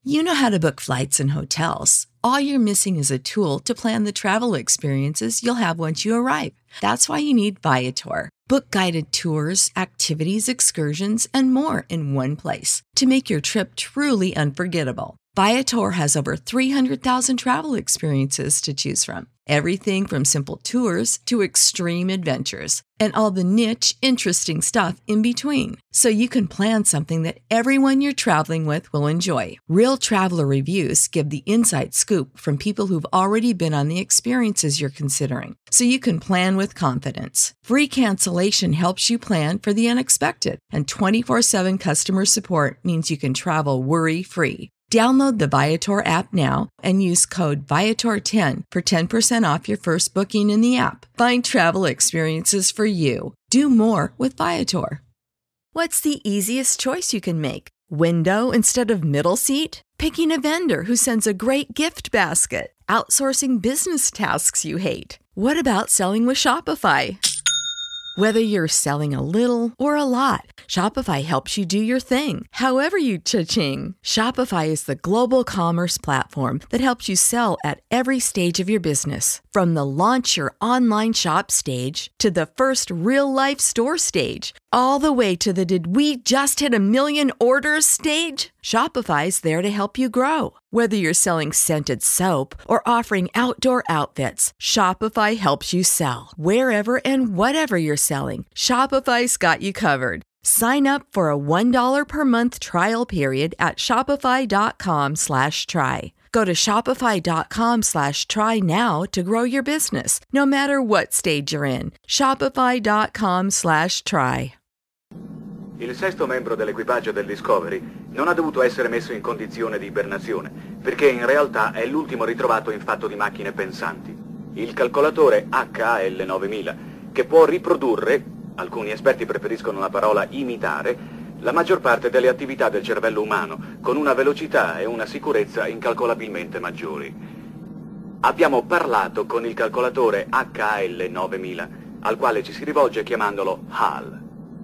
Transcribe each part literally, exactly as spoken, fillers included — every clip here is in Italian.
You know how to book flights and hotels. All you're missing is a tool to plan the travel experiences you'll have once you arrive. That's why you need Viator. Book guided tours, activities, excursions, and more in one place to make your trip truly unforgettable. Viator has over three hundred thousand travel experiences to choose from. Everything from simple tours to extreme adventures and all the niche, interesting stuff in between. So you can plan something that everyone you're traveling with will enjoy. Real traveler reviews give the inside scoop from people who've already been on the experiences you're considering. So you can plan with confidence. Free cancellation helps you plan for the unexpected. And twenty-four seven customer support means you can travel worry-free. Download the Viator app now and use code Viator ten for ten percent off your first booking in the app. Find travel experiences for you. Do more with Viator. What's the easiest choice you can make? Window instead of middle seat? Picking a vendor who sends a great gift basket? Outsourcing business tasks you hate? What about selling with Shopify? Whether you're selling a little or a lot, Shopify helps you do your thing, however you cha-ching. Shopify is the global commerce platform that helps you sell at every stage of your business. From the launch your online shop stage to the first real-life store stage, all the way to the did we just hit a million orders stage? Shopify's there to help you grow. Whether you're selling scented soap or offering outdoor outfits, Shopify helps you sell. Wherever and whatever you're selling, Shopify's got you covered. Sign up for a one dollar per month trial period at shopify.com slash try. Go to shopify.com slash try now to grow your business, no matter what stage you're in. Shopify.com slash try. Il sesto membro dell'equipaggio del Discovery non ha dovuto essere messo in condizione di ibernazione, perché in realtà è l'ultimo ritrovato in fatto di macchine pensanti. Il calcolatore H A L novemila, che può riprodurre, alcuni esperti preferiscono la parola imitare, la maggior parte delle attività del cervello umano, con una velocità e una sicurezza incalcolabilmente maggiori. Abbiamo parlato con il calcolatore H A L novemila, al quale ci si rivolge chiamandolo Hal.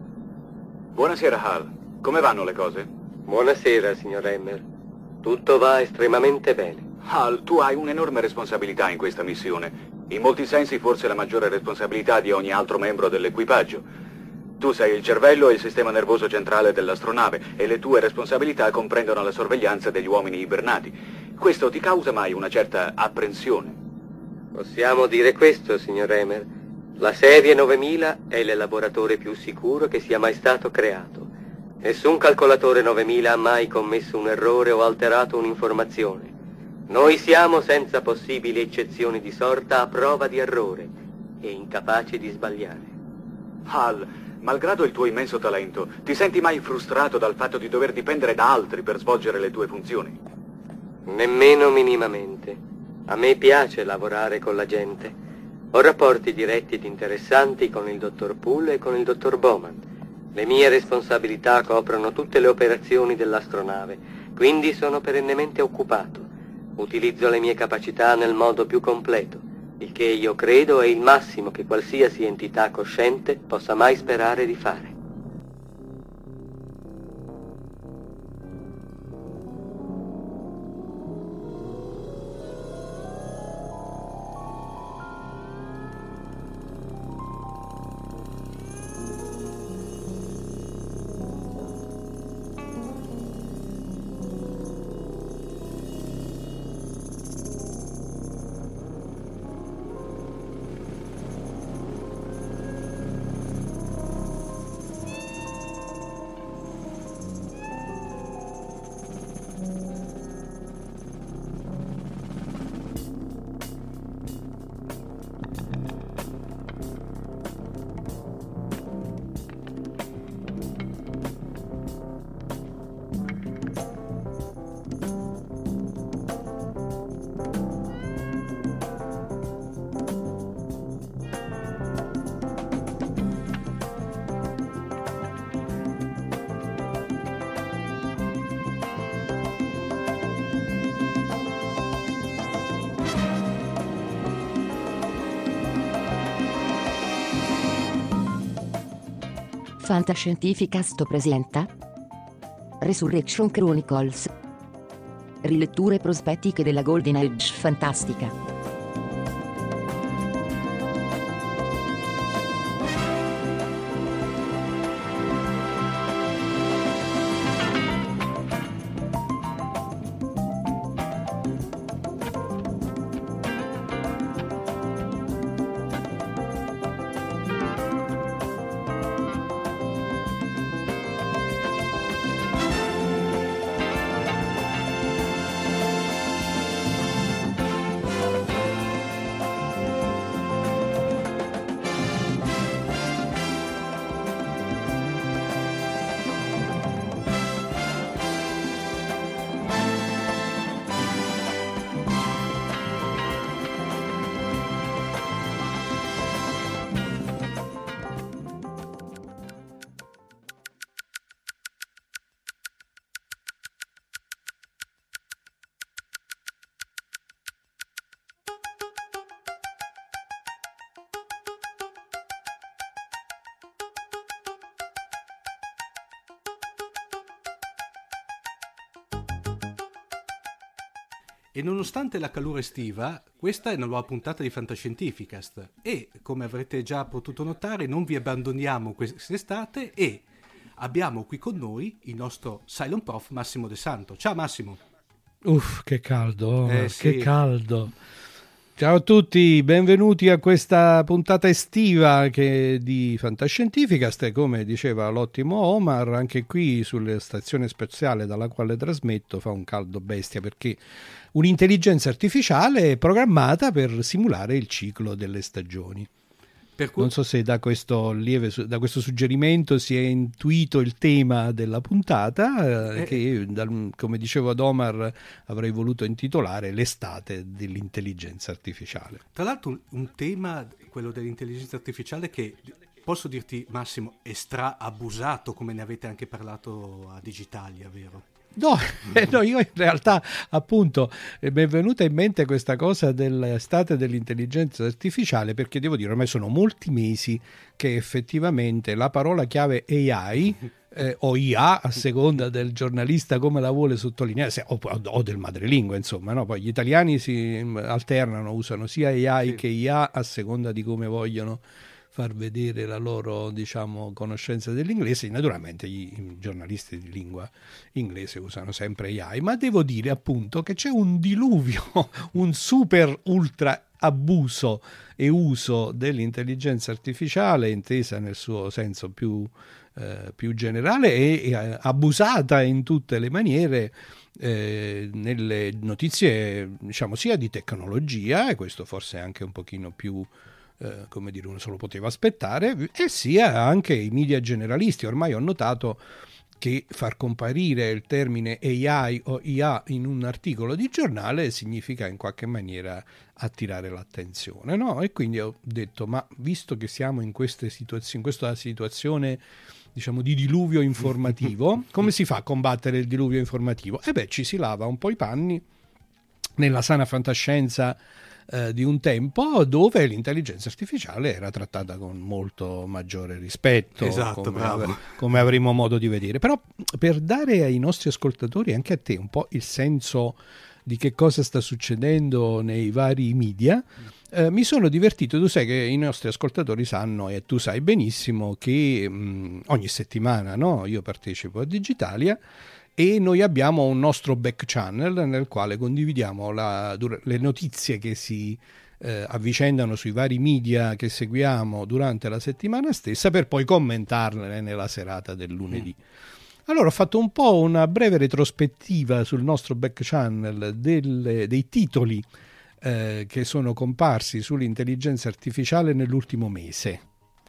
Buonasera, Hal. Come vanno le cose? Buonasera, signor Emmer. Tutto va estremamente bene. Hal, tu hai un'enorme responsabilità in questa missione. In molti sensi forse la maggiore responsabilità di ogni altro membro dell'equipaggio. Tu sei il cervello e il sistema nervoso centrale dell'astronave e le tue responsabilità comprendono la sorveglianza degli uomini ibernati. Questo ti causa mai una certa apprensione? Possiamo dire questo, signor Emmer. La serie novemila è l'elaboratore più sicuro che sia mai stato creato. Nessun calcolatore novemila ha mai commesso un errore o alterato un'informazione. Noi siamo, senza possibili eccezioni di sorta, a prova di errore e incapaci di sbagliare. Hal, malgrado il tuo immenso talento, ti senti mai frustrato dal fatto di dover dipendere da altri per svolgere le tue funzioni? Nemmeno minimamente. A me piace lavorare con la gente. Ho rapporti diretti ed interessanti con il dottor Poole e con il dottor Bowman. Le mie responsabilità coprono tutte le operazioni dell'astronave, quindi sono perennemente occupato. Utilizzo le mie capacità nel modo più completo, il che io credo è il massimo che qualsiasi entità cosciente possa mai sperare di fare. Fantascientificast presenta Resurrection Chronicles. Riletture prospettiche della Golden Age fantastica. E nonostante la calura estiva, questa è una nuova puntata di Fantascientificast e, come avrete già potuto notare, non vi abbandoniamo quest'estate e abbiamo qui con noi il nostro Silent Prof Massimo De Santo. Ciao Massimo! Uff, che caldo, oh, eh, sì. che caldo! Ciao a tutti, benvenuti a questa puntata estiva che di Fantascientificast, come diceva l'ottimo Omar, anche qui sulla stazione spaziale dalla quale trasmetto fa un caldo bestia perché un'intelligenza artificiale è programmata per simulare il ciclo delle stagioni. Per cui... Non so se da questo lieve da questo suggerimento si è intuito il tema della puntata, eh, che dal, come dicevo ad Omar avrei voluto intitolare l'estate dell'intelligenza artificiale. Tra l'altro un, un tema, quello dell'intelligenza artificiale, che posso dirti Massimo è stra abusato, come ne avete anche parlato a Digitalia, vero? No, eh, no, io in realtà appunto eh, mi è venuta in mente questa cosa dell'estate dell'intelligenza artificiale perché devo dire ormai sono molti mesi che effettivamente la parola chiave A I eh, o I A a seconda del giornalista come la vuole sottolineare se, o, o del madrelingua insomma, no? Poi gli italiani si alternano, usano sia A I sì. che I A a seconda di come vogliono far vedere la loro, diciamo, conoscenza dell'inglese. Naturalmente i, i giornalisti di lingua inglese usano sempre A I, ma devo dire appunto che c'è un diluvio, un super ultra abuso e uso dell'intelligenza artificiale intesa nel suo senso più, eh, più generale e, e abusata in tutte le maniere eh, nelle notizie, diciamo, sia di tecnologia, e questo forse è anche un pochino più Uh, come dire, uno se lo poteva aspettare, e sia anche i media generalisti. Ormai ho notato che far comparire il termine A I o I A in un articolo di giornale significa in qualche maniera attirare l'attenzione, no? E quindi ho detto, ma visto che siamo in queste situazioni, in questa situazione, diciamo, di diluvio informativo, come si fa a combattere il diluvio informativo? E beh, ci si lava un po' i panni nella sana fantascienza Eh, di un tempo dove l'intelligenza artificiale era trattata con molto maggiore rispetto, esatto, come, bravo. ave- come avremo modo di vedere. Però per dare ai nostri ascoltatori, anche a te, un po' il senso di che cosa sta succedendo nei vari media, eh, mi sono divertito. Tu sai che i nostri ascoltatori sanno, e tu sai benissimo, che mh, ogni settimana, no, io partecipo a Digitalia e noi abbiamo un nostro back channel nel quale condividiamo la, le notizie che si eh, avvicendano sui vari media che seguiamo durante la settimana stessa, per poi commentarle nella serata del lunedì. Allora ho fatto un po' una breve retrospettiva sul nostro back channel delle, dei titoli eh, che sono comparsi sull'intelligenza artificiale nell'ultimo mese.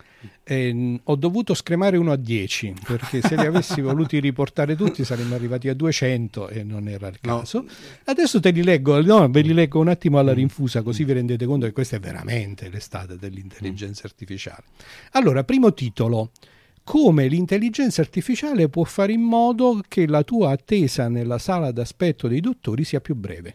E ho dovuto scremare uno a dieci perché se li avessi voluti riportare tutti saremmo arrivati a duecento e non era il caso. No. Adesso te li leggo, no, ve li leggo un attimo alla rinfusa, così vi rendete conto che questa è veramente l'estate dell'intelligenza artificiale. Allora, primo titolo: come l'intelligenza artificiale può fare in modo che la tua attesa nella sala d'aspetto dei dottori sia più breve.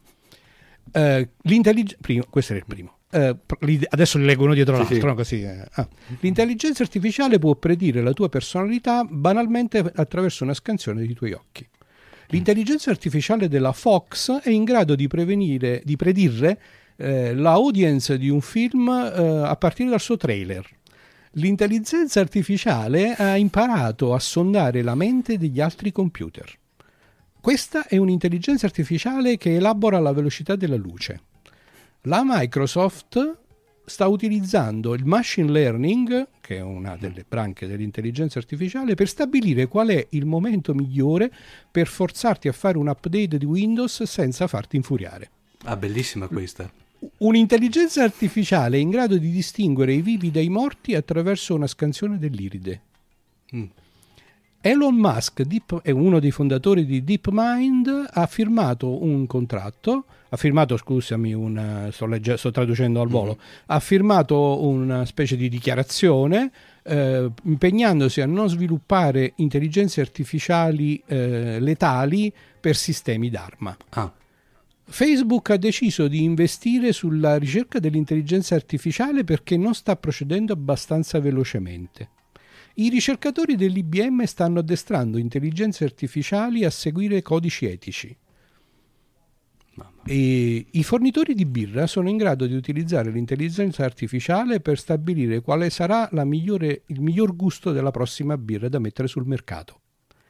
Uh, l'intellig- primo, questo era il primo. Uh, adesso li leggo uno dietro l'altro, sì, sì. No, così, eh. ah. L'intelligenza artificiale può predire la tua personalità banalmente attraverso una scansione dei tuoi occhi. L'intelligenza artificiale della Fox è in grado di prevenire, di predire eh, la audience di un film eh, a partire dal suo trailer. L'intelligenza artificiale ha imparato a sondare la mente degli altri computer. Questa è un'intelligenza artificiale che elabora alla velocità della luce. La Microsoft sta utilizzando il machine learning, che è una delle branche dell'intelligenza artificiale, per stabilire qual è il momento migliore per forzarti a fare un update di Windows senza farti infuriare. Ah, bellissima questa. Un'intelligenza artificiale in grado di distinguere i vivi dai morti attraverso una scansione dell'iride. Mm. Elon Musk Deep, è uno dei fondatori di DeepMind, ha firmato un contratto, ha firmato, scusami, una, sto, legge, sto traducendo al volo, mm-hmm. ha firmato una specie di dichiarazione eh, impegnandosi a non sviluppare intelligenze artificiali eh, letali per sistemi d'arma. Ah. Facebook ha deciso di investire sulla ricerca dell'intelligenza artificiale perché non sta procedendo abbastanza velocemente. I ricercatori dell'I B M stanno addestrando intelligenze artificiali a seguire codici etici. E i fornitori di birra sono in grado di utilizzare l'intelligenza artificiale per stabilire quale sarà la migliore, il miglior gusto della prossima birra da mettere sul mercato.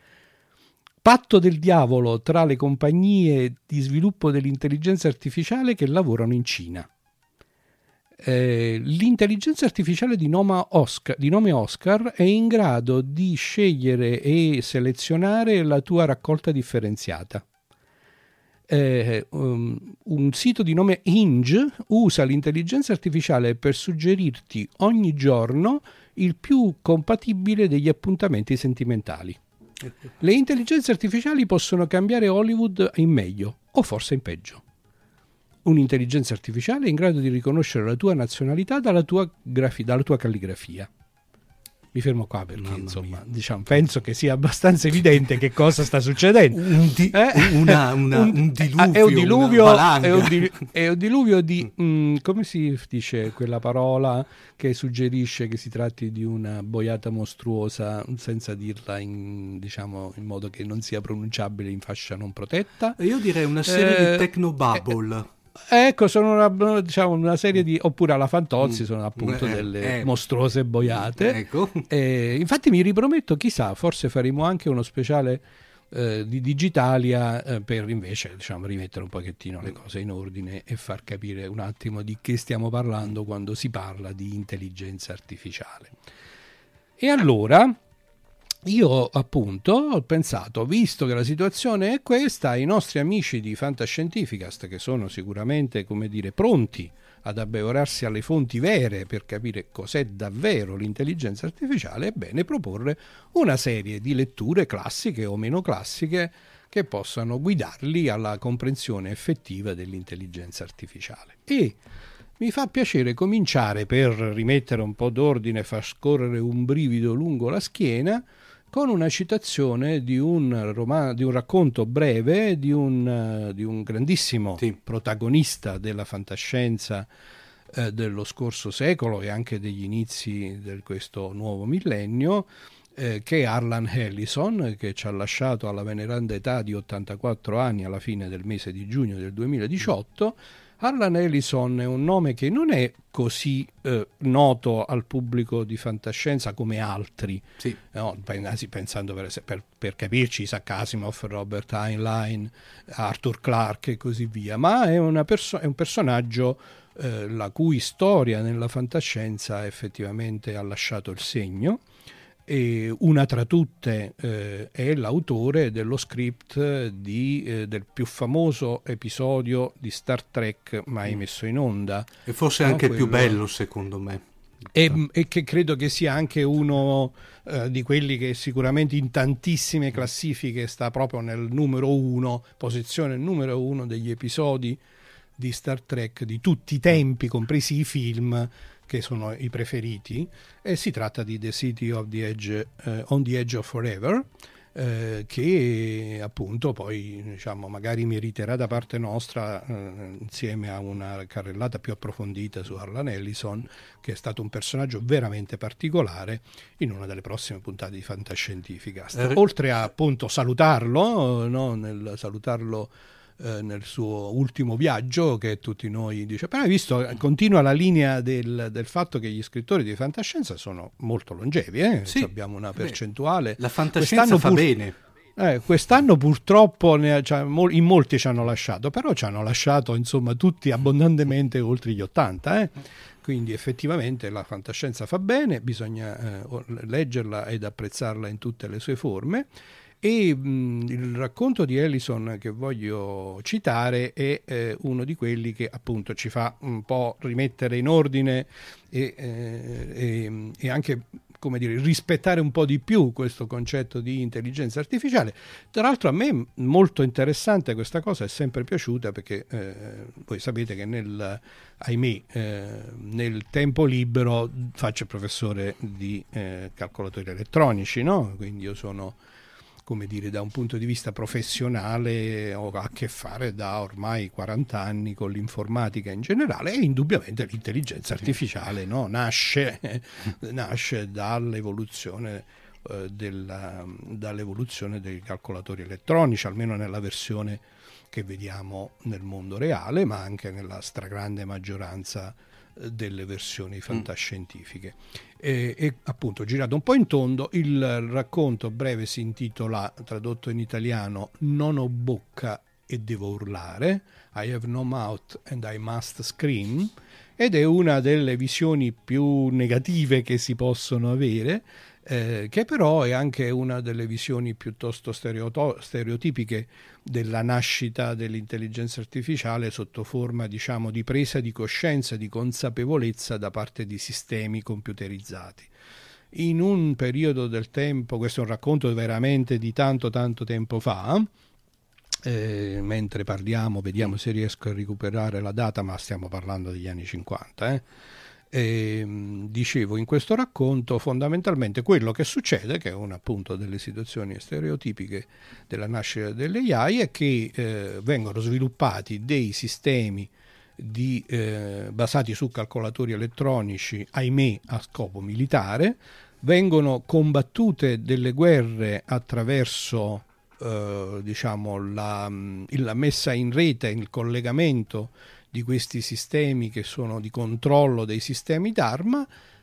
Patto del diavolo tra le compagnie di sviluppo dell'intelligenza artificiale che lavorano in Cina. Eh, l'intelligenza artificiale di nome, Oscar, di nome Oscar è in grado di scegliere e selezionare la tua raccolta differenziata. Eh, um, un sito di nome Hinge usa l'intelligenza artificiale per suggerirti ogni giorno il più compatibile degli appuntamenti sentimentali. Le intelligenze artificiali possono cambiare Hollywood in meglio o forse in peggio. Un'intelligenza artificiale è in grado di riconoscere la tua nazionalità dalla tua, grafi- dalla tua calligrafia. Mi fermo qua perché Mamma insomma diciamo, penso che sia abbastanza evidente che cosa sta succedendo. Un, di- eh? una, una, un, un diluvio, è un diluvio, una valanga. È un, di- è un diluvio di mh, come si dice quella parola che suggerisce che si tratti di una boiata mostruosa senza dirla in, diciamo, in modo che non sia pronunciabile in fascia non protetta. Io direi una serie eh, di technobubble. Eh, Ecco, sono una, diciamo, una serie di... oppure alla Fantozzi sono appunto eh, delle eh, mostruose boiate. Ecco. Eh, infatti mi riprometto, chissà, forse faremo anche uno speciale eh, di Digitalia eh, per invece, diciamo, rimettere un pochettino le cose in ordine e far capire un attimo di che stiamo parlando quando si parla di intelligenza artificiale. E allora... Io appunto ho pensato, visto che la situazione è questa, i nostri amici di Fantascientificast, che sono sicuramente, come dire, pronti ad abbeverarsi alle fonti vere per capire cos'è davvero l'intelligenza artificiale, è bene proporre una serie di letture classiche o meno classiche che possano guidarli alla comprensione effettiva dell'intelligenza artificiale. E mi fa piacere cominciare, per rimettere un po' d'ordine e far scorrere un brivido lungo la schiena, con una citazione di un, roman- di un racconto breve di un, uh, di un grandissimo sì. protagonista della fantascienza uh, dello scorso secolo e anche degli inizi di questo nuovo millennio, uh, che è Harlan Ellison, che ci ha lasciato alla veneranda età di ottantaquattro anni alla fine del mese di giugno del duemiladiciotto. Harlan Ellison è un nome che non è così eh, noto al pubblico di fantascienza come altri, sì. no? Pensando per, per, per capirci Isaac Asimov, Robert Heinlein, Arthur Clarke e così via, ma è, una perso- è un personaggio eh, la cui storia nella fantascienza effettivamente ha lasciato il segno. E una tra tutte eh, è l'autore dello script di, eh, del più famoso episodio di Star Trek mai messo in onda. E forse no, anche quello... più bello, secondo me. E, e che credo che sia anche uno eh, di quelli che sicuramente in tantissime classifiche sta proprio nel numero uno, posizione numero uno degli episodi di Star Trek di tutti i tempi, compresi i film, che sono i preferiti, e si tratta di The City of the Edge, uh, on the Edge of Forever, eh, che appunto poi diciamo magari meriterà da parte nostra, eh, insieme a una carrellata più approfondita su Harlan Ellison, che è stato un personaggio veramente particolare, in una delle prossime puntate di Fantascientificast. Eh. Oltre a appunto salutarlo, no? Nel salutarlo eh, nel suo ultimo viaggio, che tutti noi dice, però hai visto, continua la linea del, del fatto che gli scrittori di fantascienza sono molto longevi, eh? Sì. Abbiamo una percentuale. La fantascienza fa pur... bene. Eh, quest'anno purtroppo ne, cioè, mol, in molti ci hanno lasciato, però ci hanno lasciato insomma tutti abbondantemente oltre gli ottanta, eh? Quindi effettivamente la fantascienza fa bene, bisogna eh, leggerla ed apprezzarla in tutte le sue forme. E mh, il racconto di Ellison che voglio citare è eh, uno di quelli che appunto ci fa un po' rimettere in ordine e, eh, e, e anche, come dire, rispettare un po' di più questo concetto di intelligenza artificiale. Tra l'altro a me molto interessante questa cosa, è sempre piaciuta, perché eh, voi sapete che nel, ahimè, eh, nel tempo libero faccio il professore di eh, calcolatori elettronici, no? Quindi io sono, come dire, da un punto di vista professionale ho a che fare da ormai quaranta anni con l'informatica in generale, e indubbiamente l'intelligenza artificiale, no? nasce, nasce dall'evoluzione, eh, della, dall'evoluzione dei calcolatori elettronici, almeno nella versione che vediamo nel mondo reale, ma anche nella stragrande maggioranza delle versioni fantascientifiche. E, e appunto, girato un po' in tondo, il racconto breve si intitola, tradotto in italiano, Non ho bocca e devo urlare, I have no mouth and I must scream, ed è una delle visioni più negative che si possono avere, eh, che però è anche una delle visioni piuttosto stereoto- stereotipiche della nascita dell'intelligenza artificiale sotto forma, diciamo, di presa di coscienza, di consapevolezza da parte di sistemi computerizzati. In un periodo del tempo, questo è un racconto veramente di tanto tanto tempo fa, eh, mentre parliamo, vediamo se riesco a recuperare la data, ma stiamo parlando degli anni cinquanta, eh. E, dicevo, in questo racconto fondamentalmente quello che succede, che è una appunto delle situazioni stereotipiche della nascita delle A I, è che eh, vengono sviluppati dei sistemi di, eh, basati su calcolatori elettronici, ahimè a scopo militare, vengono combattute delle guerre attraverso eh, diciamo la, la messa in rete, il collegamento di questi sistemi che sono di controllo dei sistemi d'arma,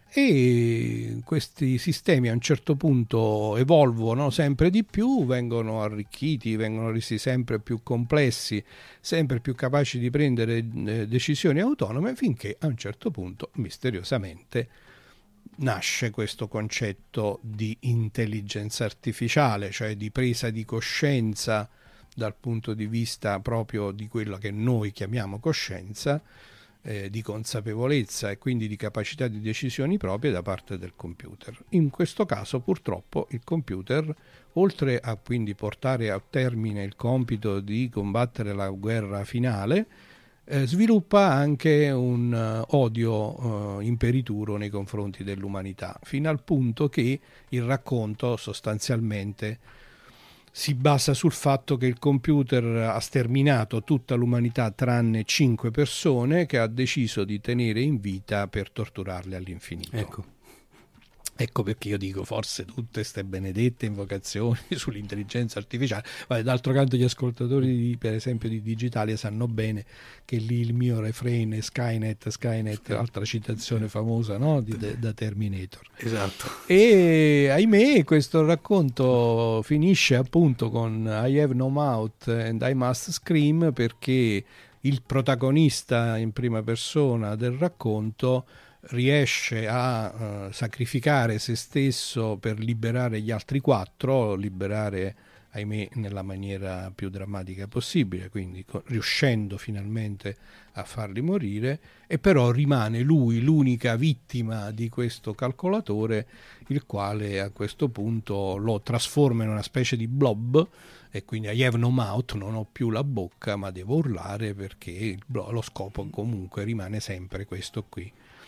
e questi sistemi a un certo punto evolvono sempre di più, vengono arricchiti, vengono resi sempre più complessi, sempre più capaci di prendere eh, decisioni autonome, finché a un certo punto misteriosamente nasce questo concetto di intelligenza artificiale, cioè di presa di coscienza dal punto di vista proprio di quello che noi chiamiamo coscienza, eh, di consapevolezza e quindi di capacità di decisioni proprie da parte del computer. In questo caso purtroppo il computer, oltre a quindi portare a termine il compito di combattere la guerra finale, eh, sviluppa anche un uh, odio uh, imperituro nei confronti dell'umanità, fino al punto che il racconto sostanzialmente si basa sul fatto che il computer ha sterminato tutta l'umanità tranne cinque persone che ha deciso di tenere in vita per torturarle all'infinito. Ecco. Ecco perché io dico, forse tutte queste benedette invocazioni sull'intelligenza artificiale. D'altro canto gli ascoltatori di, per esempio di Digitalia sanno bene che lì il mio refrain è Skynet, Skynet, altra citazione famosa, no? Di, de, da Terminator. Esatto. E ahimè questo racconto finisce appunto con I have no mouth and I must scream, perché il protagonista in prima persona del racconto riesce a uh, sacrificare se stesso per liberare gli altri quattro, liberare, ahimè, nella maniera più drammatica possibile, quindi co- riuscendo finalmente a farli morire, e però rimane lui l'unica vittima di questo calcolatore, il quale a questo punto lo trasforma in una specie di blob, e quindi I have no mouth, non ho più la bocca, ma devo urlare, perché il blo- lo scopo comunque rimane sempre questo qui.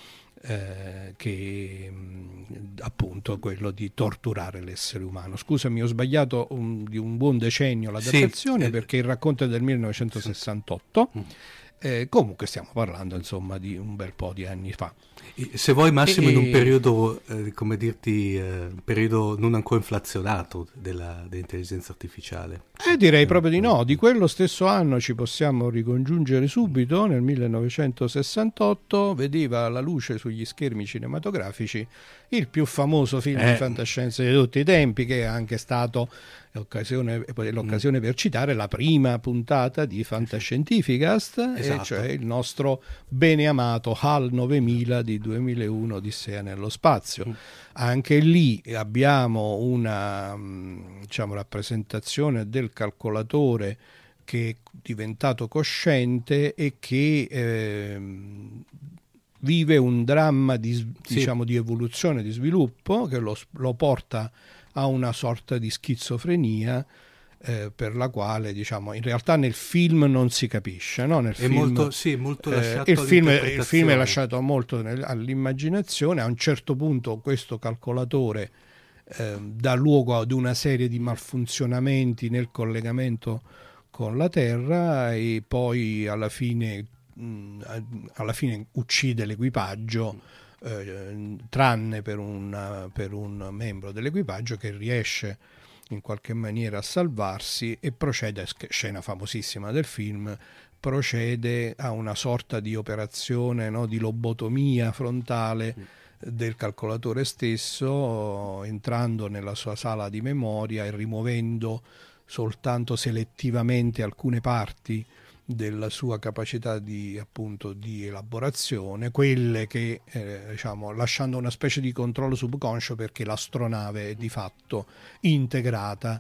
eh, che mh, appunto quello di torturare l'essere umano. Scusami, ho sbagliato un, di un buon decennio la datazione, sì, perché il racconto è del millenovecentosessantotto. Sì. Eh, comunque stiamo parlando insomma di un bel po' di anni fa. Se vuoi, Massimo, e... in un periodo, eh, come dirti, eh, un periodo non ancora inflazionato della, dell'intelligenza artificiale. Eh, direi proprio di no. Di quello stesso anno ci possiamo ricongiungere subito. Nel millenovecentosessantotto vedeva la luce sugli schermi cinematografici il più famoso film eh. di fantascienza di tutti i tempi, che è anche stato l'occasione, l'occasione mm. per citare la prima puntata di Fantascientificast, esatto. E cioè il nostro bene amato H A L novemila di duemilauno, Odissea nello spazio. Mm. Anche lì abbiamo una, diciamo, rappresentazione del calcolatore che è diventato cosciente e che eh, vive un dramma di, diciamo, sì. di evoluzione, di sviluppo, che lo, lo porta a una sorta di schizofrenia, eh, per la quale, diciamo, in realtà nel film non si capisce, no? Nel è film, molto, sì, molto lasciato eh, il, film, il film è lasciato molto nel, all'immaginazione. A un certo punto questo calcolatore eh, dà luogo ad una serie di malfunzionamenti nel collegamento con la Terra, e poi alla fine, mh, alla fine uccide l'equipaggio. Eh, tranne per, una, per un membro dell'equipaggio che riesce in qualche maniera a salvarsi e procede, scena famosissima del film, procede a una sorta di operazione, no, di lobotomia frontale del calcolatore stesso, entrando nella sua sala di memoria e rimuovendo soltanto selettivamente alcune parti della sua capacità di, appunto, di elaborazione, quelle che eh, diciamo, lasciando una specie di controllo subconscio, perché l'astronave è di fatto integrata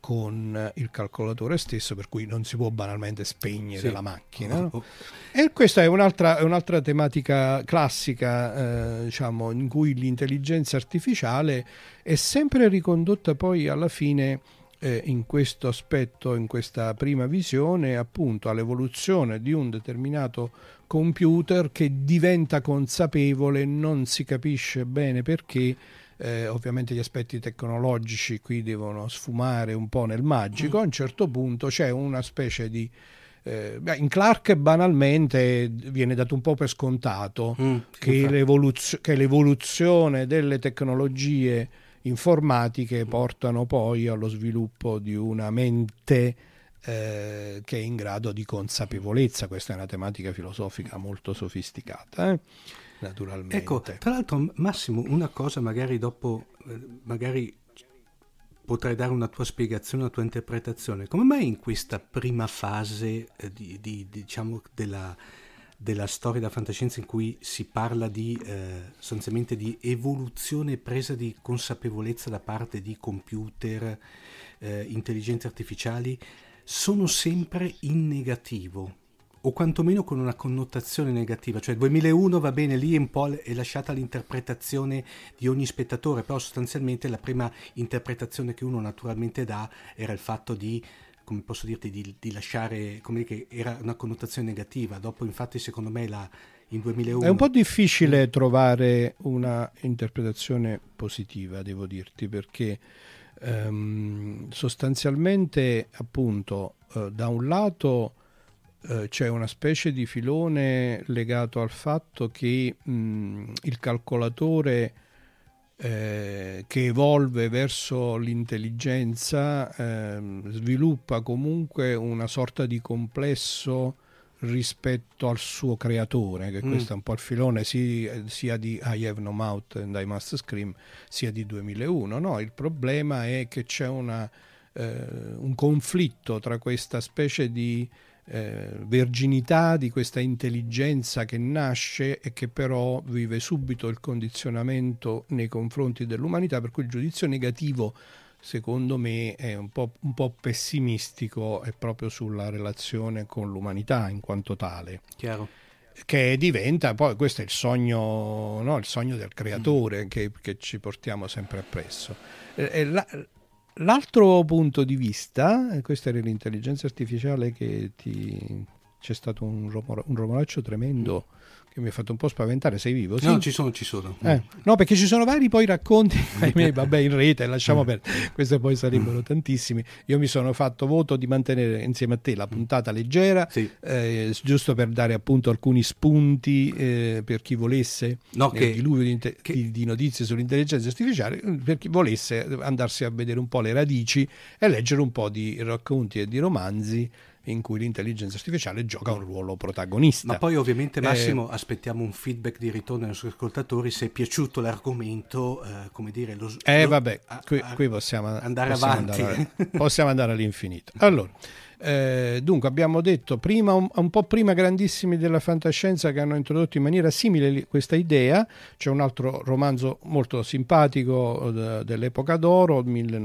con il calcolatore stesso, per cui non si può banalmente spegnere, sì, la macchina, no? E questa è un'altra, è un'altra tematica classica, eh, diciamo, in cui l'intelligenza artificiale è sempre ricondotta poi alla fine, Eh, in questo aspetto, in questa prima visione, appunto all'evoluzione di un determinato computer che diventa consapevole, non si capisce bene perché. Eh, ovviamente gli aspetti tecnologici qui devono sfumare un po' nel magico. A un certo punto c'è una specie di eh, beh, in Clark banalmente viene dato un po' per scontato mm, che, l'evoluzio- che l'evoluzione delle tecnologie informatiche portano poi allo sviluppo di una mente eh, che è in grado di consapevolezza. Questa è una tematica filosofica molto sofisticata, eh? Naturalmente. Ecco, tra l'altro, Massimo, una cosa magari dopo, eh, magari potrai dare una tua spiegazione, una tua interpretazione. Come mai in questa prima fase eh, di, di, diciamo della della storia della fantascienza, in cui si parla di eh, sostanzialmente di evoluzione e presa di consapevolezza da parte di computer, eh, intelligenze artificiali, sono sempre in negativo, o quantomeno con una connotazione negativa? Cioè duemilauno va bene, lì un po' è lasciata l'interpretazione di ogni spettatore, però sostanzialmente la prima interpretazione che uno naturalmente dà era il fatto di, come posso dirti, di, di lasciare, come dire, che era una connotazione negativa. Dopo infatti secondo me la, in duemilauno è un po' difficile trovare una interpretazione positiva, devo dirti, perché um, sostanzialmente appunto uh, da un lato uh, c'è una specie di filone legato al fatto che mh, il calcolatore Eh, che evolve verso l'intelligenza eh, sviluppa comunque una sorta di complesso rispetto al suo creatore, che mm. questo è un po' il filone sì, sia di I Have No Mouth and I Must Scream sia di duemilauno, no? Il problema è che c'è una, eh, un conflitto tra questa specie di Eh, verginità di questa intelligenza che nasce e che però vive subito il condizionamento nei confronti dell'umanità, per cui il giudizio negativo secondo me è un po', un po' pessimistico, è proprio sulla relazione con l'umanità in quanto tale. Chiaro. Che diventa poi, questo è il sogno, no? Il sogno del creatore mm. che, che ci portiamo sempre appresso. Eh, la, L'altro punto di vista, questa era l'intelligenza artificiale che ti c'è stato un, romor- un romoraccio tremendo che mi ha fatto un po' spaventare. Sei vivo? Sì? No, ci sono, ci sono. Eh, no, perché ci sono vari poi racconti, ahimè, vabbè, in rete, lasciamo perdere, questi poi sarebbero tantissimi. Io mi sono fatto voto di mantenere insieme a te la puntata leggera, sì. eh, giusto per dare appunto alcuni spunti eh, per chi volesse, no, nel che, diluvio di, inte- che... di, di notizie sull'intelligenza artificiale, per chi volesse andarsi a vedere un po' le radici e leggere un po' di racconti e di romanzi in cui l'intelligenza artificiale gioca un ruolo protagonista. Ma poi ovviamente, Massimo, eh, aspettiamo un feedback di ritorno dai nostri ascoltatori se è piaciuto l'argomento, eh, come dire, lo, eh lo, vabbè, a, qui, a, qui possiamo andare possiamo avanti. Andare, possiamo andare all'infinito. Allora, eh, dunque abbiamo detto prima un, un po' prima grandissimi della fantascienza che hanno introdotto in maniera simile questa idea. C'è un altro romanzo molto simpatico uh, dell'epoca d'oro,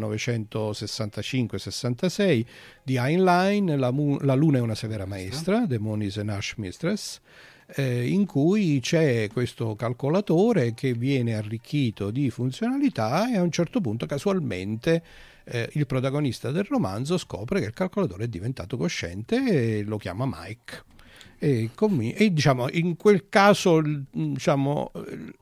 millenovecentosessantacinque sessantasei, di Heinlein, la, la Luna è una severa maestra, The Moon is an Harsh Mistress, eh, in cui c'è questo calcolatore che viene arricchito di funzionalità e a un certo punto casualmente Eh, il protagonista del romanzo scopre che il calcolatore è diventato cosciente e lo chiama Mike. E, com- e diciamo, in quel caso, diciamo,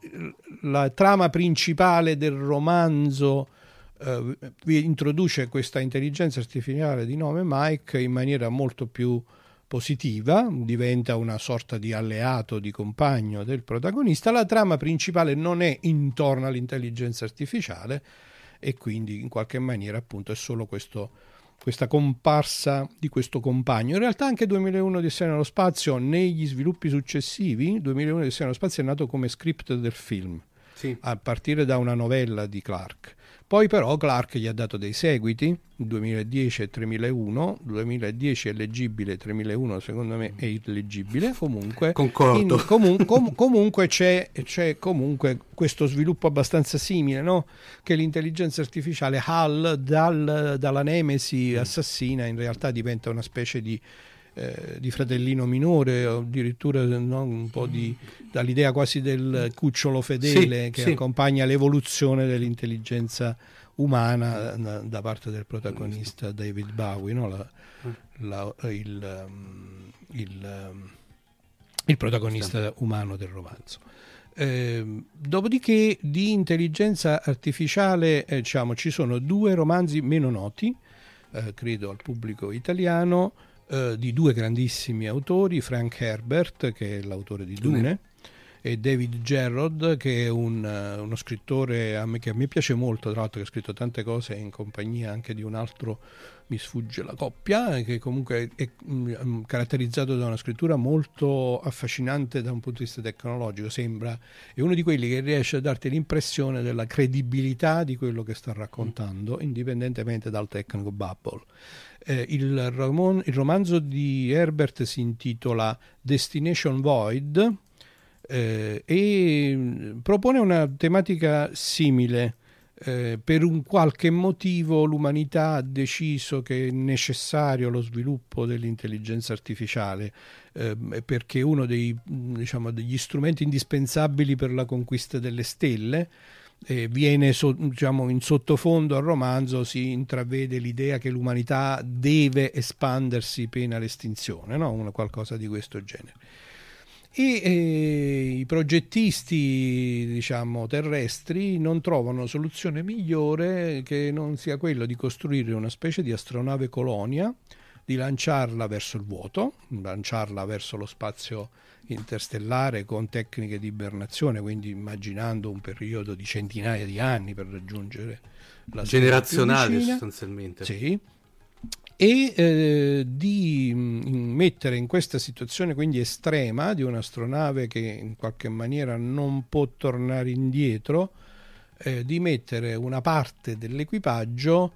la trama principale del romanzo eh, introduce questa intelligenza artificiale di nome Mike in maniera molto più positiva, diventa una sorta di alleato, di compagno del protagonista. La trama principale non è intorno all'intelligenza artificiale, e quindi in qualche maniera appunto è solo questo, questa comparsa di questo compagno. In realtà anche duemilauno Odissea nello spazio, negli sviluppi successivi, duemilauno Odissea nello spazio è nato come script del film, sì, a partire da una novella di Clarke. Poi però Clarke gli ha dato dei seguiti, duemiladieci e tremilauno, duemiladieci è leggibile, tremilauno secondo me è illeggibile, comunque concordo. In, comun, com, comunque c'è, c'è comunque questo sviluppo abbastanza simile, no? Che l'intelligenza artificiale H A L dal, dalla nemesi assassina in realtà diventa una specie di Eh, di fratellino minore, o addirittura no, un po' di dall'idea quasi del cucciolo fedele, sì, che sì, accompagna l'evoluzione dell'intelligenza umana da, da parte del protagonista David Bowie, no? la, la, il, um, il, um, il protagonista umano del romanzo. Eh, dopodiché di intelligenza artificiale eh, diciamo, ci sono due romanzi meno noti, eh, credo al pubblico italiano, Uh, di due grandissimi autori, Frank Herbert, che è l'autore di Dune, e David Gerrold, che è un, uh, uno scrittore a me, che a me piace molto, tra l'altro che ha scritto tante cose in compagnia anche di un altro, mi sfugge la coppia, che comunque è, è um, caratterizzato da una scrittura molto affascinante da un punto di vista tecnologico. Sembra è uno di quelli che riesce a darti l'impressione della credibilità di quello che sta raccontando, indipendentemente dal technical bubble. Eh, il, rom- il romanzo di Herbert si intitola Destination Void eh, e propone una tematica simile. Eh, per un qualche motivo l'umanità ha deciso che è necessario lo sviluppo dell'intelligenza artificiale eh, perché uno dei, diciamo, degli strumenti indispensabili per la conquista delle stelle. Eh, viene so, diciamo, in sottofondo al romanzo si intravede l'idea che l'umanità deve espandersi pena l'estinzione, no? Una qualcosa di questo genere. E eh, i progettisti, diciamo, terrestri non trovano soluzione migliore che non sia quello di costruire una specie di astronave colonia, di lanciarla verso il vuoto, lanciarla verso lo spazio interstellare con tecniche di ibernazione, quindi immaginando un periodo di centinaia di anni per raggiungere la generazionale sostanzialmente. Sì. E eh, di mh, mettere in questa situazione quindi estrema di un'astronave che in qualche maniera non può tornare indietro, eh, di mettere una parte dell'equipaggio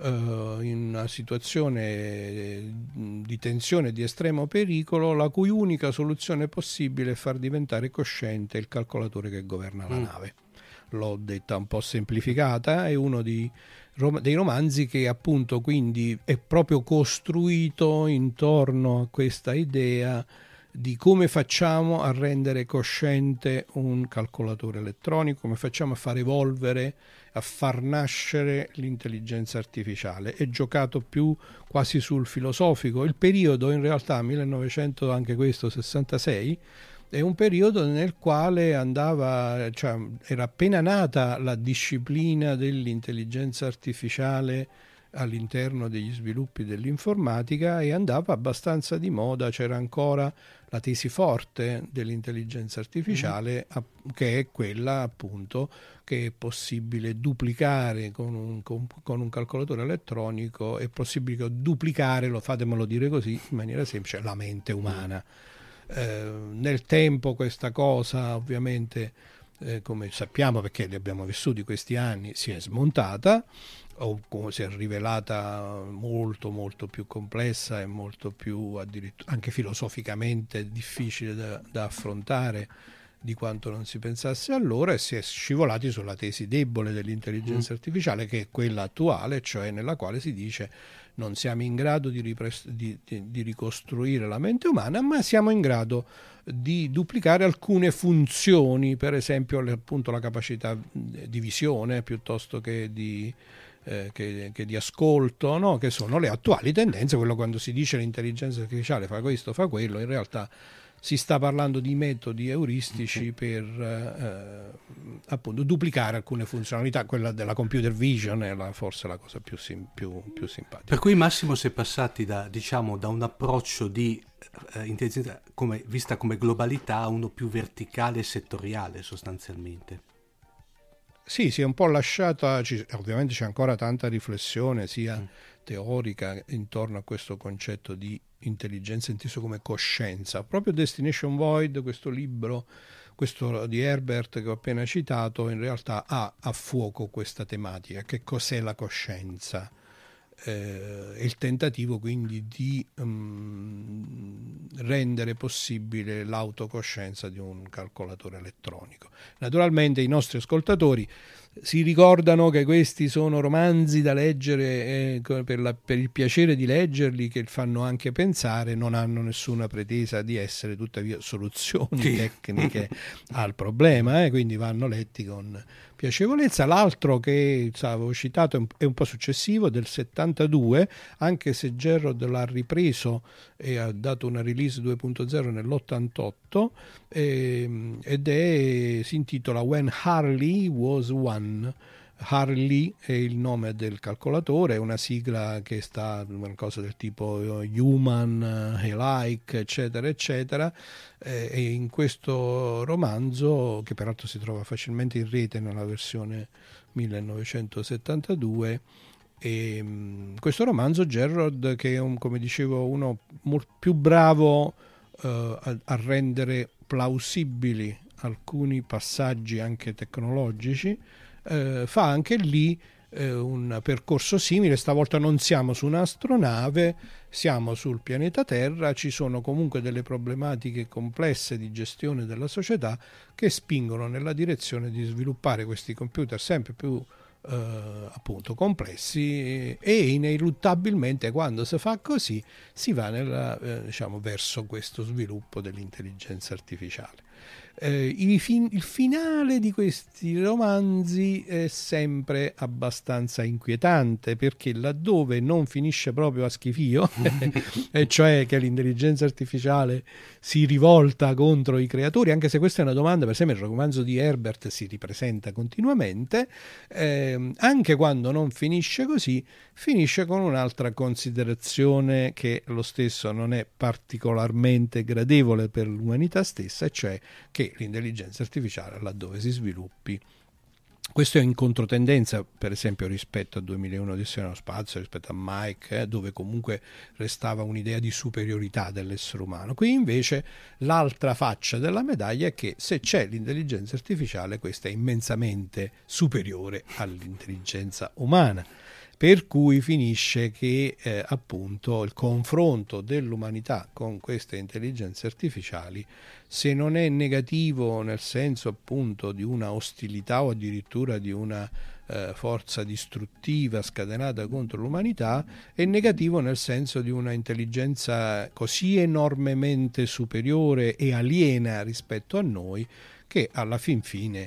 in una situazione di tensione, di estremo pericolo, la cui unica soluzione possibile è far diventare cosciente il calcolatore che governa la mm. nave. L'ho detta un po' semplificata, è uno di, dei romanzi che appunto quindi è proprio costruito intorno a questa idea di come facciamo a rendere cosciente un calcolatore elettronico, come facciamo a far evolvere a far nascere l'intelligenza artificiale. È giocato più quasi sul filosofico. Il periodo in realtà millenovecento, anche questo sessantasei, è un periodo nel quale andava, cioè era appena nata la disciplina dell'intelligenza artificiale all'interno degli sviluppi dell'informatica e andava abbastanza di moda. C'era ancora la tesi forte dell'intelligenza artificiale, mm. che è quella appunto che è possibile duplicare con un, con, con un calcolatore elettronico, è possibile duplicare, lo fatemelo dire così in maniera semplice, la mente umana. Eh, nel tempo questa cosa ovviamente, eh, come sappiamo perché li abbiamo vissuti questi anni, si è smontata, o si è rivelata molto molto più complessa e molto più addirittura anche filosoficamente difficile da, da affrontare di quanto non si pensasse allora, e si è scivolati sulla tesi debole dell'intelligenza mm. artificiale, che è quella attuale, cioè nella quale si dice non siamo in grado di, ripres- di, di, di ricostruire la mente umana, ma siamo in grado di duplicare alcune funzioni, per esempio appunto la capacità di visione piuttosto che di Eh, che, che di ascolto, no? Che sono le attuali tendenze. Quello, quando si dice l'intelligenza artificiale fa questo, fa quello, in realtà si sta parlando di metodi euristici per eh, appunto duplicare alcune funzionalità. Quella della computer vision è la, forse la cosa più, sim, più, più simpatica. Per cui Massimo si è passati da, diciamo, da un approccio di eh, intelligenza come, vista come globalità a uno più verticale e settoriale sostanzialmente. Sì, si è un po' lasciata, ci, ovviamente c'è ancora tanta riflessione sia mm. teorica intorno a questo concetto di intelligenza inteso come coscienza. Proprio Destination Void, questo libro, questo di Herbert che ho appena citato, in realtà ha a fuoco questa tematica. Che cos'è la coscienza? Eh, il tentativo quindi di um, rendere possibile l'autocoscienza di un calcolatore elettronico. Naturalmente i nostri ascoltatori si ricordano che questi sono romanzi da leggere eh, per, la, per il piacere di leggerli, che fanno anche pensare, non hanno nessuna pretesa di essere tuttavia soluzioni sì. tecniche al problema, eh, quindi vanno letti con piacevolezza. L'altro che avevo citato è un, è un po' successivo, del settantadue, anche se Gerrod l'ha ripreso e ha dato una release due punto zero nell'ottantotto, eh, ed è, si intitola When Harley Was One. Harley è il nome del calcolatore, è una sigla che sta una cosa del tipo human, like, eccetera eccetera, eh, e in questo romanzo, che peraltro si trova facilmente in rete nella versione millenovecentosettantadue, e questo romanzo Gerrod, che è un, come dicevo, uno molto più bravo eh, a, a rendere plausibili alcuni passaggi anche tecnologici, eh, fa anche lì eh, un percorso simile. Stavolta non siamo su un'astronave, siamo sul pianeta Terra, ci sono comunque delle problematiche complesse di gestione della società che spingono nella direzione di sviluppare questi computer sempre più eh, appunto complessi, e ineluttabilmente quando si fa così si va nella, eh, diciamo, verso questo sviluppo dell'intelligenza artificiale. Eh, il, fin- il finale di questi romanzi è sempre abbastanza inquietante, perché laddove non finisce proprio a schifio e cioè che l'intelligenza artificiale si rivolta contro i creatori, anche se questa è una domanda, per esempio il romanzo di Herbert si ripresenta continuamente, eh, anche quando non finisce così, finisce con un'altra considerazione che lo stesso non è particolarmente gradevole per l'umanità stessa, e cioè che l'intelligenza artificiale, laddove si sviluppi, questo è in controtendenza per esempio rispetto a duemilauno Odissea nello spazio, rispetto a Mike, eh, dove comunque restava un'idea di superiorità dell'essere umano. Qui invece l'altra faccia della medaglia è che se c'è l'intelligenza artificiale, questa è immensamente superiore all'intelligenza umana. Per cui finisce che eh, appunto il confronto dell'umanità con queste intelligenze artificiali, se non è negativo nel senso appunto di una ostilità o addirittura di una eh, forza distruttiva scatenata contro l'umanità, è negativo nel senso di una intelligenza così enormemente superiore e aliena rispetto a noi, che alla fin fine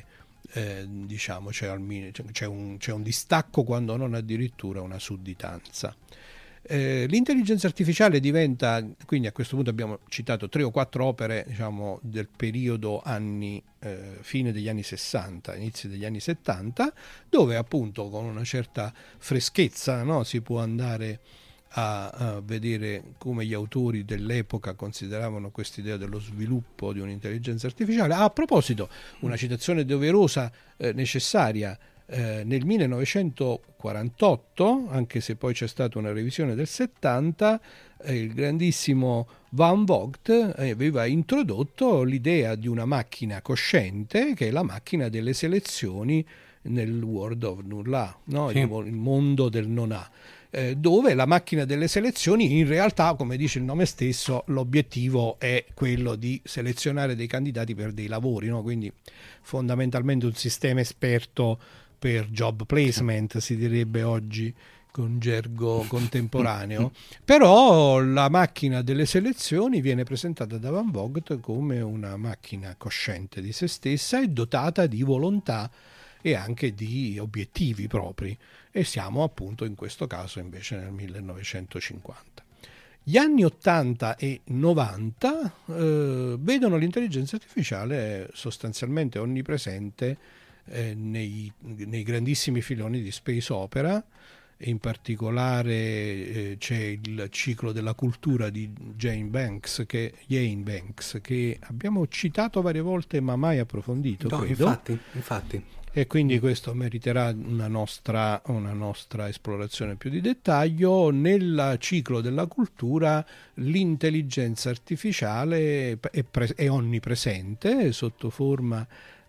eh, diciamo c'è, almeno, c'è, un, c'è un distacco, quando non addirittura una sudditanza. Eh, l'intelligenza artificiale diventa, quindi a questo punto abbiamo citato tre o quattro opere, diciamo, del periodo anni, eh, fine degli anni sessanta, inizio degli anni settanta, dove appunto con una certa freschezza, no, si può andare a, a vedere come gli autori dell'epoca consideravano quest'idea dello sviluppo di un'intelligenza artificiale. Ah, a proposito, una citazione doverosa, eh, necessaria. Eh, nel millenovecentoquarantotto, anche se poi c'è stata una revisione del settanta, eh, il grandissimo Van Vogt eh, aveva introdotto l'idea di una macchina cosciente, che è la macchina delle selezioni nel world of nulla, no? Sì. il, il mondo del non ha, eh, dove la macchina delle selezioni, in realtà, come dice il nome stesso, l'obiettivo è quello di selezionare dei candidati per dei lavori, no? Quindi fondamentalmente un sistema esperto per job placement, si direbbe oggi con gergo contemporaneo. Però la macchina delle selezioni viene presentata da Van Vogt come una macchina cosciente di se stessa e dotata di volontà e anche di obiettivi propri, e siamo appunto in questo caso invece nel millenovecentocinquanta. Gli anni ottanta e novanta eh, vedono l'intelligenza artificiale sostanzialmente onnipresente Eh, nei, nei grandissimi filoni di space opera. In particolare eh, c'è il ciclo della cultura di Jane Banks, che, Jane Banks, che abbiamo citato varie volte ma mai approfondito. No, credo. infatti, infatti. E quindi questo meriterà una nostra, una nostra esplorazione più di dettaglio. Nel ciclo della cultura l'intelligenza artificiale è, pre- è onnipresente sotto forma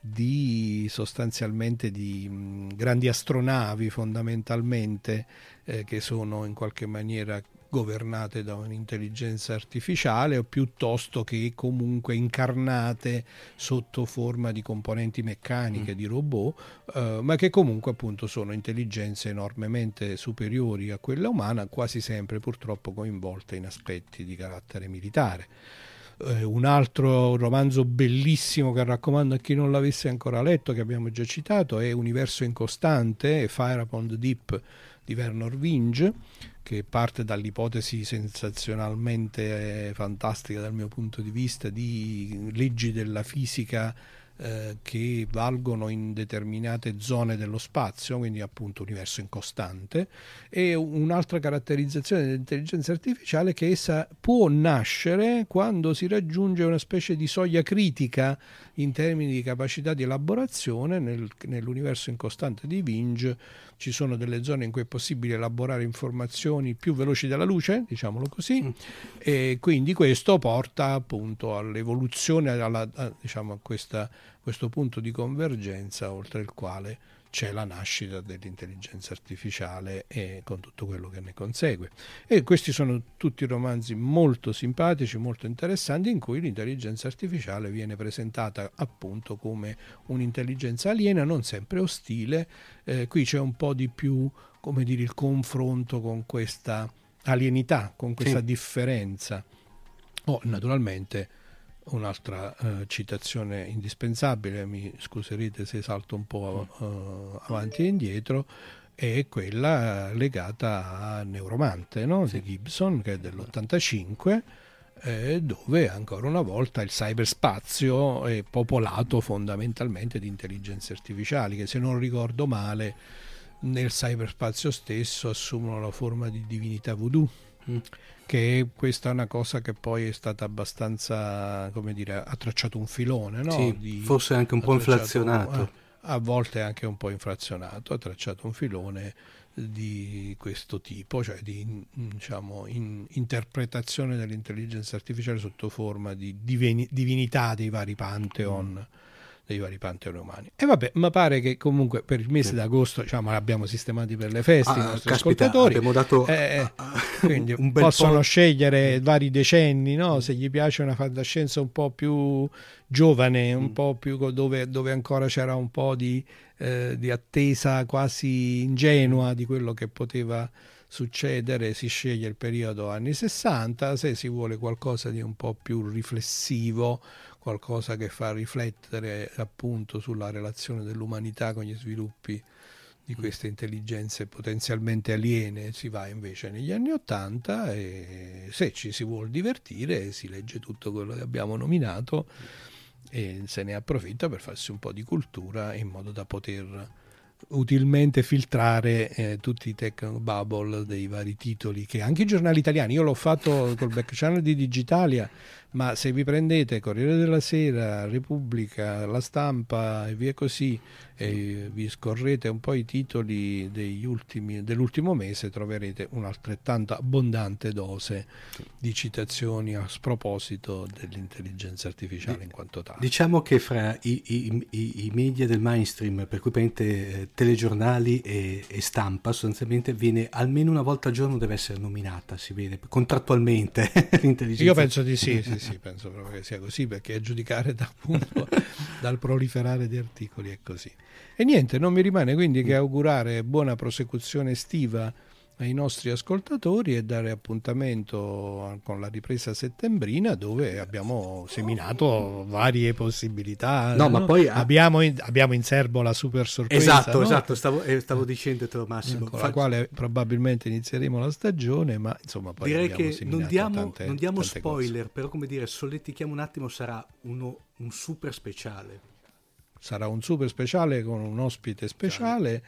di sostanzialmente di mh, grandi astronavi, fondamentalmente, eh, che sono in qualche maniera governate da un'intelligenza artificiale, o piuttosto che comunque incarnate sotto forma di componenti meccaniche, mm. di robot, eh, ma che comunque appunto sono intelligenze enormemente superiori a quella umana, quasi sempre purtroppo coinvolte in aspetti di carattere militare. Eh, un altro romanzo bellissimo che raccomando a chi non l'avesse ancora letto, che abbiamo già citato, è Universo incostante, Fire Upon the Deep di Vernor Vinge, che parte dall'ipotesi sensazionalmente eh, fantastica dal mio punto di vista di leggi della fisica eh, che valgono in determinate zone dello spazio, quindi appunto universo incostante. E un'altra caratterizzazione dell'intelligenza artificiale è che essa può nascere quando si raggiunge una specie di soglia critica in termini di capacità di elaborazione. Nel, nell'universo incostante di Vinge ci sono delle zone in cui è possibile elaborare informazioni più veloci della luce, diciamolo così, mm. e quindi questo porta appunto all'evoluzione, alla, a, diciamo, a questa, questo punto di convergenza oltre il quale c'è la nascita dell'intelligenza artificiale e con tutto quello che ne consegue. E questi sono tutti romanzi molto simpatici, molto interessanti, in cui l'intelligenza artificiale viene presentata appunto come un'intelligenza aliena, non sempre ostile. Eh, qui c'è un po' di più, come dire, il confronto con questa alienità, con questa sì. differenza. Oh, naturalmente un'altra uh, citazione indispensabile, mi scuserete se salto un po' uh, avanti e indietro, è quella legata a Neuromante, no? Sì. di Gibson, che è dell'ottantacinque, eh, dove ancora una volta il cyberspazio è popolato fondamentalmente di intelligenze artificiali, che se non ricordo male nel cyberspazio stesso assumono la forma di divinità voodoo. Mm. Che questa è una cosa che poi è stata abbastanza, come dire, ha tracciato un filone, no? Sì, di, forse anche un po' inflazionato. Eh, a volte anche un po' inflazionato, ha tracciato un filone di questo tipo, cioè di, diciamo, in, interpretazione dell'intelligenza artificiale sotto forma di divini, divinità dei vari pantheon. Mm. dei vari pantheon umani. E vabbè, ma pare che comunque per il mese sì. d'agosto, diciamo, l'abbiamo sistemati per le feste, ah, i nostri caspita, ascoltatori. Abbiamo dato eh, quindi un bel possono po'... scegliere vari decenni, no? Se gli piace una fantascienza un po' più giovane, un mm. po' più dove, dove ancora c'era un po' di, eh, di attesa quasi ingenua di quello che poteva succedere, si sceglie il periodo anni sessanta. Se si vuole qualcosa di un po' più riflessivo, qualcosa che fa riflettere appunto sulla relazione dell'umanità con gli sviluppi di queste intelligenze potenzialmente aliene, si va invece negli anni Ottanta e se ci si vuol divertire si legge tutto quello che abbiamo nominato e se ne approfitta per farsi un po' di cultura in modo da poter utilmente filtrare eh, tutti i technobubble dei vari titoli che anche i giornali italiani, io l'ho fatto col back channel di Digitalia, ma se vi prendete Corriere della Sera, Repubblica, La Stampa e via così e vi scorrete un po' i titoli degli ultimi, dell'ultimo mese, troverete un'altrettanto abbondante dose di citazioni a sproposito dell'intelligenza artificiale in quanto tale. Diciamo che fra i, i, i, i media del mainstream, per cui prende eh, telegiornali e, e stampa, sostanzialmente viene almeno una volta al giorno deve essere nominata, si vede contrattualmente l'intelligenza. Io penso di sì, sì, sì, penso proprio che sia così, perché a giudicare da, appunto, dal proliferare di articoli è così. E niente, non mi rimane quindi che augurare buona prosecuzione estiva ai nostri ascoltatori e dare appuntamento con la ripresa settembrina, dove abbiamo seminato varie possibilità. No, no? Ma poi abbiamo in, abbiamo in serbo la super sorpresa. Esatto, no? esatto, stavo, eh, stavo dicendotelo Massimo. Con la quale probabilmente inizieremo la stagione, ma insomma poi direi che non diamo, tante, non diamo tante spoiler, cose. Però come dire, solletichiamo un attimo, sarà uno, un super speciale. Sarà un super speciale con un ospite speciale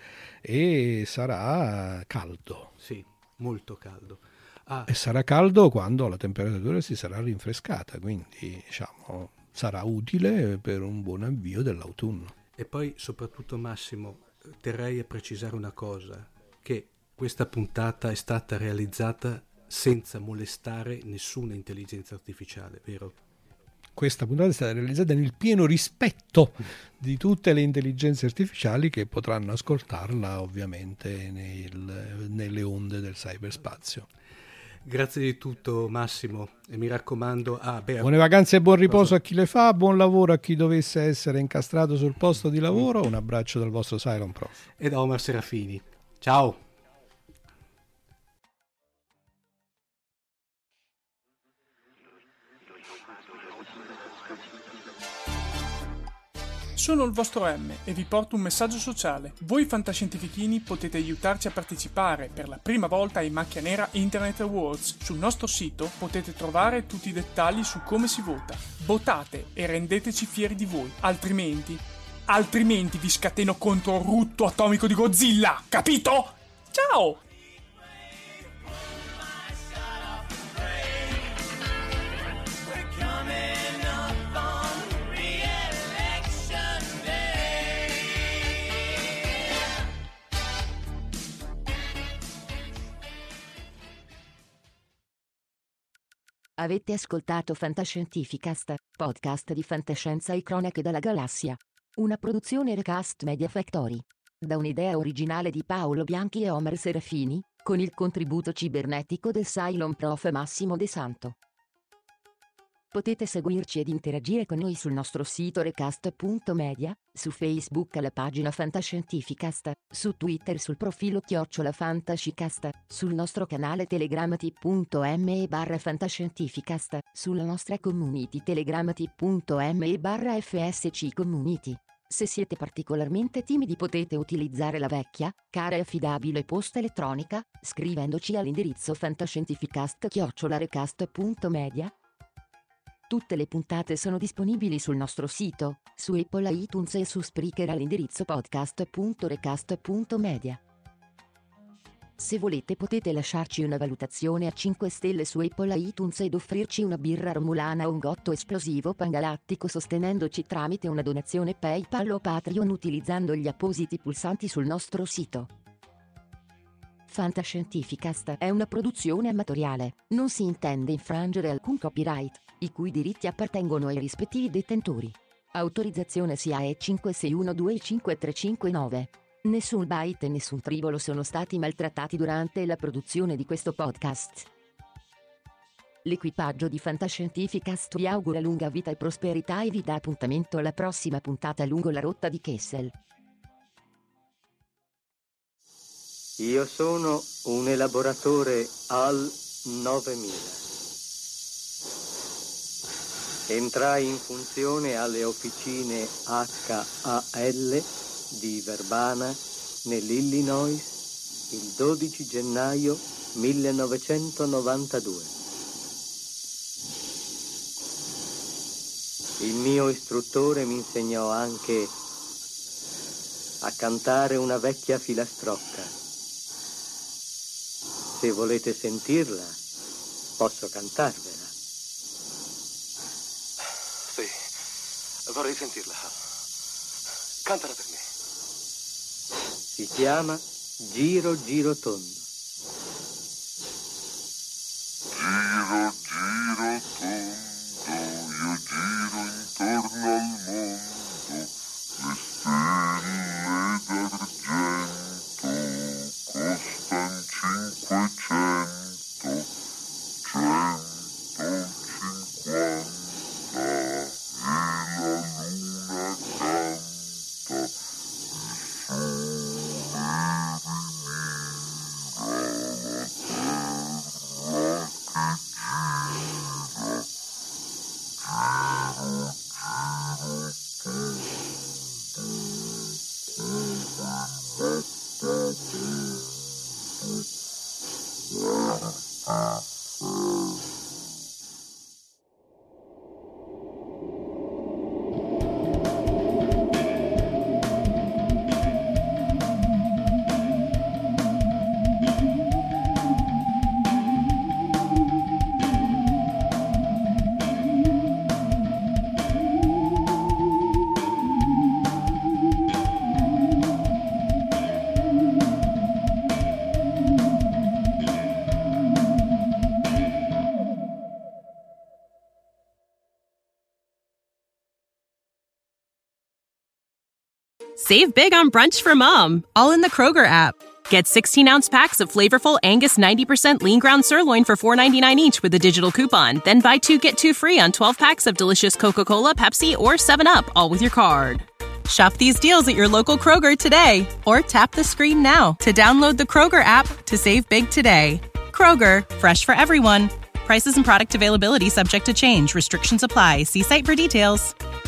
e sarà caldo. Sì, molto caldo. Ah. E sarà caldo quando la temperatura si sarà rinfrescata, quindi diciamo sarà utile per un buon avvio dell'autunno. E poi soprattutto Massimo, terrei a precisare una cosa, che questa puntata è stata realizzata senza molestare nessuna intelligenza artificiale, vero? Questa puntata è stata realizzata nel pieno rispetto di tutte le intelligenze artificiali che potranno ascoltarla ovviamente nel, nelle onde del cyberspazio. Grazie di tutto Massimo e mi raccomando ah, beh, buone vacanze e buon riposo a chi le fa, buon lavoro a chi dovesse essere incastrato sul posto di lavoro, un abbraccio dal vostro Cylon Prof e da Omar Serafini. Ciao. Sono il vostro M e vi porto un messaggio sociale. Voi fantascientifichini potete aiutarci a partecipare per la prima volta ai Macchia Nera Internet Awards. Sul nostro sito potete trovare tutti i dettagli su come si vota. Votate e rendeteci fieri di voi, altrimenti, altrimenti vi scateno contro il rutto atomico di Godzilla, capito? Ciao! Avete ascoltato Fantascientificast, podcast di fantascienza e cronache dalla galassia. Una produzione Recast Media Factory. Da un'idea originale di Paolo Bianchi e Omar Serafini, con il contributo cibernetico del Cylon Prof Massimo De Santo. Potete seguirci ed interagire con noi sul nostro sito recast punto media, su Facebook alla pagina Fantascientificast, su Twitter sul profilo chiocciola Fantascicast, sul nostro canale Telegram t.me barra Fantascientificast, sulla nostra community Telegram t.me barra fsc community. Se siete particolarmente timidi potete utilizzare la vecchia, cara e affidabile posta elettronica, scrivendoci all'indirizzo fantascientificast chiocciola recast punto media. Tutte le puntate sono disponibili sul nostro sito, su Apple iTunes e su Spreaker all'indirizzo podcast punto recast punto media. Se volete potete lasciarci una valutazione a cinque stelle su Apple iTunes ed offrirci una birra romulana o un gotto esplosivo pangalattico sostenendoci tramite una donazione PayPal o Patreon utilizzando gli appositi pulsanti sul nostro sito. Fantascientificast è una produzione amatoriale, non si intende infrangere alcun copyright, i cui diritti appartengono ai rispettivi detentori. Autorizzazione S I A E cinque sei uno due cinque tre cinque nove. Nessun byte e nessun tribolo sono stati maltrattati durante la produzione di questo podcast. L'equipaggio di Fantascientificast vi augura lunga vita e prosperità e vi dà appuntamento alla prossima puntata lungo la rotta di Kessel. Io sono un elaboratore A L novemila. Entrai in funzione alle officine H A L di Verbana, nell'Illinois, il dodici gennaio millenovecentonovantadue. Il mio istruttore mi insegnò anche a cantare una vecchia filastrocca. Se volete sentirla, posso cantarvela. Sì, vorrei sentirla. Cantala per me. Si chiama Giro Giro Tondo. Giro, giro tondo, io giro intorno al mondo, le stelle d'argento costan cinquecento, centocinquanta e la luna canta, il sole Save big on brunch for mom, all in the Kroger app. Get sixteen-ounce packs of flavorful Angus ninety percent lean ground sirloin for four dollars and ninety-nine cents each with a digital coupon. Then buy two, get two free on twelve packs of delicious Coca-Cola, Pepsi, or seven up, all with your card. Shop these deals at your local Kroger today, or tap the screen now to download the Kroger app to save big today. Kroger, fresh for everyone. Prices and product availability subject to change. Restrictions apply. See site for details.